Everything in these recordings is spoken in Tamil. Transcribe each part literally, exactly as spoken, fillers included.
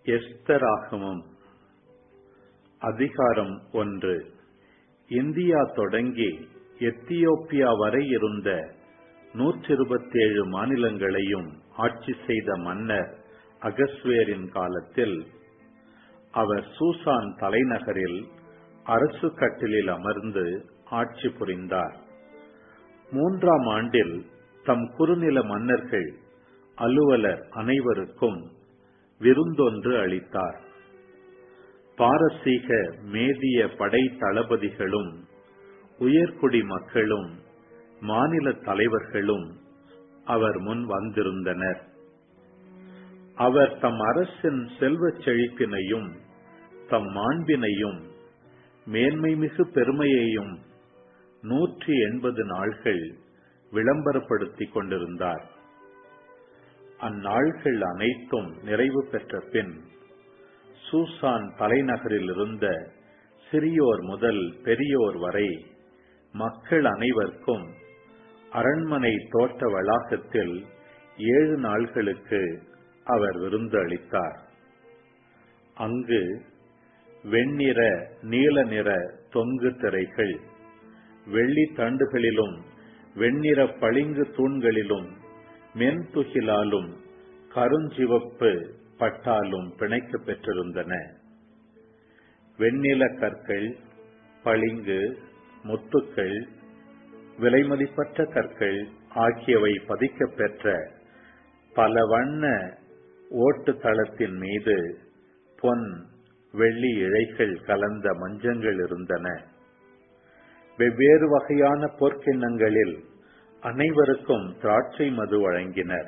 எஸ்தராகமம் அதிகாரம் ஒன்று. இந்தியா தொடங்கி எத்தியோப்பியா வரை இருந்த நூற்றிருபத்தேழு மாநிலங்களையும் ஆட்சி செய்த மன்னர் அகஸ்வேரின் காலத்தில் அவர் சூசான் தலைநகரில் அரசு கட்டிலில் அமர்ந்து ஆட்சி புரிந்தார். மூன்றாம் ஆண்டில் தம் குறுநில மன்னர்கள் அலுவலர் அனைவருக்கும் விருந்தொன்று அளித்தார். பாரசீக மேதிய படை தளபதிகளும் உயர்குடி மக்களும் மாநில தலைவர்களும் அவர் முன் வந்திருந்தனர். அவர் தம் அரசின் செல்வச் செழிப்பினையும் தம் மாண்பினையும் மேன்மைமிகு பெருமையையும் நூற்றி எண்பது நாள்கள் விளம்பரப்படுத்திக் கொண்டிருந்தார். அந்நாள்கள் அனைத்தும் நிறைவு பெற்ற பின் சூசான் தலைநகரில் இருந்த சிறியோர் முதல் பெரியோர் வரை மக்கள் அனைவருக்கும் அரண்மனை தோட்ட வளாகத்தில் ஏழு நாள்களுக்கு அவர் விருந்து அளித்தார். அங்கு வெண்ணிற நீல நிற தொங்கு திரைகள், வெள்ளி தண்டுகளிலும் வெண்ணிற பளிங்கு தூண்களிலும் மென்துகிலாலும் கருஞ்சிவப்பு பட்டாலும் பிணைக்க பெற்றிருந்தன. வெண்ணில கற்கள், பளிங்கு, முத்துக்கள், விலைமதிப்பற்ற கற்கள் ஆகியவை பதிக்க பெற்ற பல வண்ண ஓட்டு தளத்தின் மீது பொன் வெள்ளி இழைகள் கலந்த மஞ்சங்கள் இருந்தன. வெவ்வேறு வகையான பொற்கிண்ணங்களில் அனைவருக்கும் திராட்சை மது வழங்கினர்.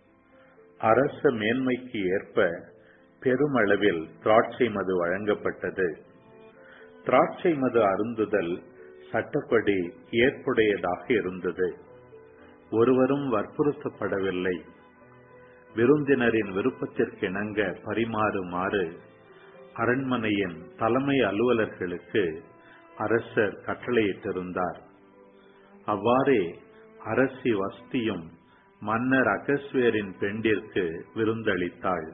அரச மேன்மைக்கு ஏற்ப பெருமளவில் திராட்சை மது வழங்கப்பட்டது. திராட்சை மது அருந்துதல் சட்டப்படி ஏற்புடையதாக இருந்தது. ஒருவரும் வற்புறுத்தப்படவில்லை. விருந்தினரின் விருப்பத்திற்கிணங்க பரிமாறுமாறு அரண்மனையின் தலைமை அலுவலர்களுக்கு அரசர் கட்டளையிட்டிருந்தார். அவ்வாறே அரசி வஸ்தியும் மன்னர் அகஸ்வேரின் பெண்டிற்கு விருந்தளித்தாள்.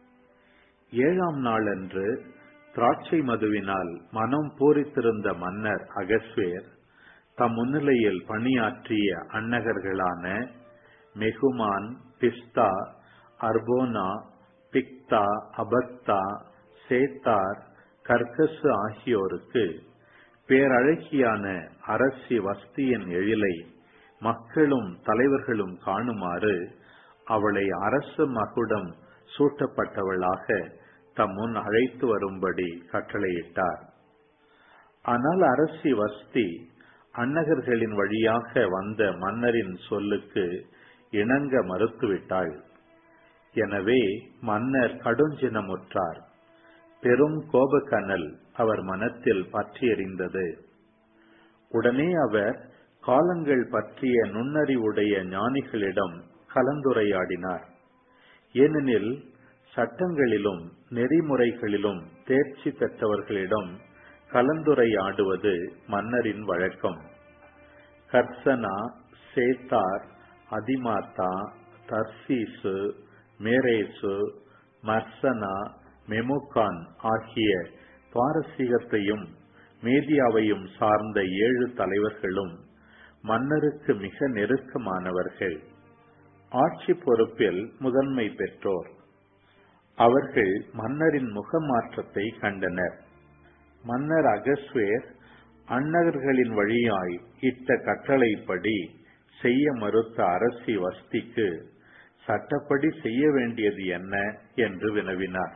ஏழாம் நாளன்று திராட்சை மதுவினால் மனம் பூரித்திருந்த மன்னர் அகஸ்வேர் தம் முன்னிலையில் பணியாற்றிய அன்னகர்களான மெகுமான், பிஸ்தா, அர்போனா, பிக்தா, அபக்தா, சேத்தார், கர்கசு ஆகியோருக்கு பேரழகியான அரசி வஸ்தியின் எழிலை மக்களும் தலைவர்களும் காணுமாறு அவளை அரச மகுடம் சூட்டப்பட்டவளாக தம் முன் அழைத்து வரும்படி கட்டளையிட்டார். ஆனால் அரசி வஸ்தி அன்னகர்களின் வழியாக வந்த மன்னரின் சொல்லுக்கு இணங்க மறுத்துவிட்டாள். எனவே மன்னர் கடுஞ்சினமுற்றார். பெரும் கோபக்கனல் அவர் மனத்தில் பற்றி எறிந்தது. உடனே அவர் காலங்கள் பற்றிய நுண்ணறிவுடைய ஞானிகளிடம் கலந்துரையாடினார். ஏனெனில் சட்டங்களிலும் நெறிமுறைகளிலும் தேர்ச்சி பெற்றவர்களிடம் கலந்துரையாடுவது மன்னரின் வழக்கம். கர்சனா, சேத்தார், அதிமாத்தா, தர்சீசு, மேரேசு, மர்சனா, மெமுகான் ஆகிய பாரசீகத்தையும் மேதியாவையும் சார்ந்த ஏழு தலைவர்களும் மன்னருக்கு மிக நெருக்கமானவர்கள். ஆட்சி பொறுப்பில் முதன்மை பெற்றோர். அவர்கள் மன்னரின் முகமாற்றத்தை கண்டனர். மன்னர் அகஸ்வேர் அன்னகர்களின் வழியாய் இட்ட கட்டளைப்படி செய்ய மறுத்த அரசி வஸ்திக்கு சட்டப்படி செய்ய வேண்டியது என்ன என்று வினவினார்.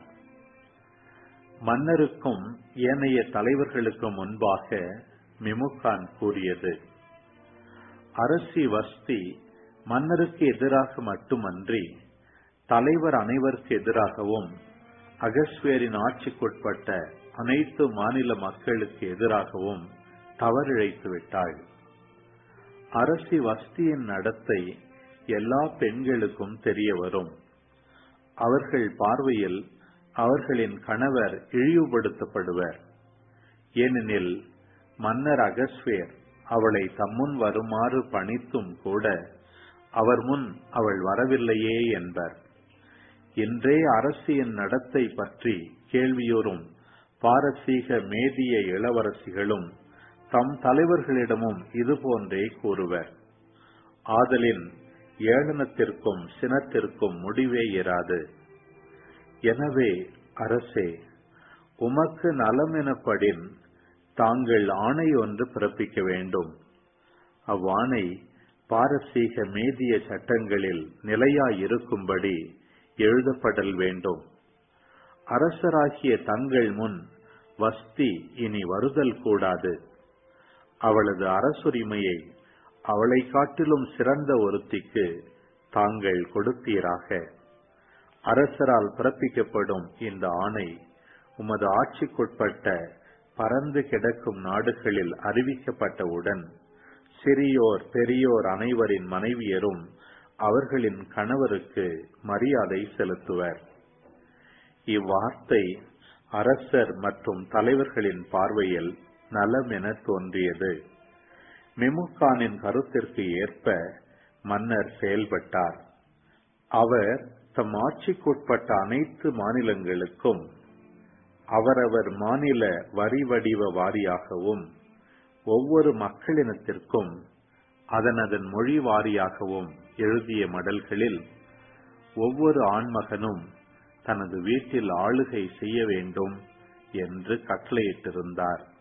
மன்னருக்கும் ஏனைய தலைவர்களுக்கும் முன்பாக மெமுகான் கூறியது: அரசி வஸ்தி மன்னருக்கு எதிராக மட்டுமன்றி தலைவர் அனைவருக்கு எதிராகவும் அகஸ்வேரின் ஆட்சிக்குட்பட்ட அனைத்து மாநில மக்களுக்கு எதிராகவும் தவறிழைத்து விட்டாள். அரசி வஸ்தியின் நடத்தை எல்லா பெண்களுக்கும் தெரிய வரும். அவர்கள் பார்வையில் அவர்களின் கணவர் இழிவுபடுத்தப்படுவர். ஏனெனில் மன்னர் அகஸ்வேர் அவளை தம்முன் வருமாறு பணித்தும் கூட அவர் முன் அவள் வரவில்லையே என்பர். இன்றே அரசியின் நடத்தை பற்றி கேள்வியுறும் பாரசீக மேதிய இளவரசிகளும் தம் தலைவர்களிடமும் இதுபோன்றே கூறுவர். ஆதலின் ஏளனத்திற்கும் சினத்திற்கும் முடிவே இராது. எனவே அரசே, உமக்கு நலம் எனப்படின் தாங்கள் ஆணை ஒன்று பிறப்பிக்க வேண்டும். அவ்வாணை பாரசீக மேதிய சட்டங்களில் நிலையாயிருக்கும்படி எழுதப்படல் வேண்டும். அரசராகிய தங்கள் முன் வஸ்தி இனி வருதல் கூடாது. அவளது அரசுரிமையை அவளை காட்டிலும் சிறந்த ஒருத்திக்கு தாங்கள் கொடுத்தீராக. அரசரால் பிறப்பிக்கப்படும் இந்த ஆணை உமது ஆட்சிக்குட்பட்ட பரந்து கிடக்கும் நாடுகளில் அறிவிக்கப்பட்டவுடன் சிறியோர் பெரியோர் அனைவரின் மனைவியரும் அவர்களின் கணவருக்கு மரியாதை செலுத்துவர். இவ்வார்த்தை அரசர் மற்றும் தலைவர்களின் பார்வையில் நலம் என தோன்றியது. மெமுகானின் கருத்திற்கு ஏற்ப மன்னர் செயல்பட்டார். அவர் தம் ஆட்சிக்குட்பட்ட அனைத்து மாநிலங்களுக்கும் அவரவர் மாநில வரி வடிவ வாரியாகவும் ஒவ்வொரு மக்களினத்திற்கும் அதனதன் மொழி வாரியாகவும் எழுதிய மடல்களில் ஒவ்வொரு ஆண்மகனும் தனது வீட்டில் ஆளுகை செய்ய வேண்டும் என்று கட்டளையிட்டிருந்தார்.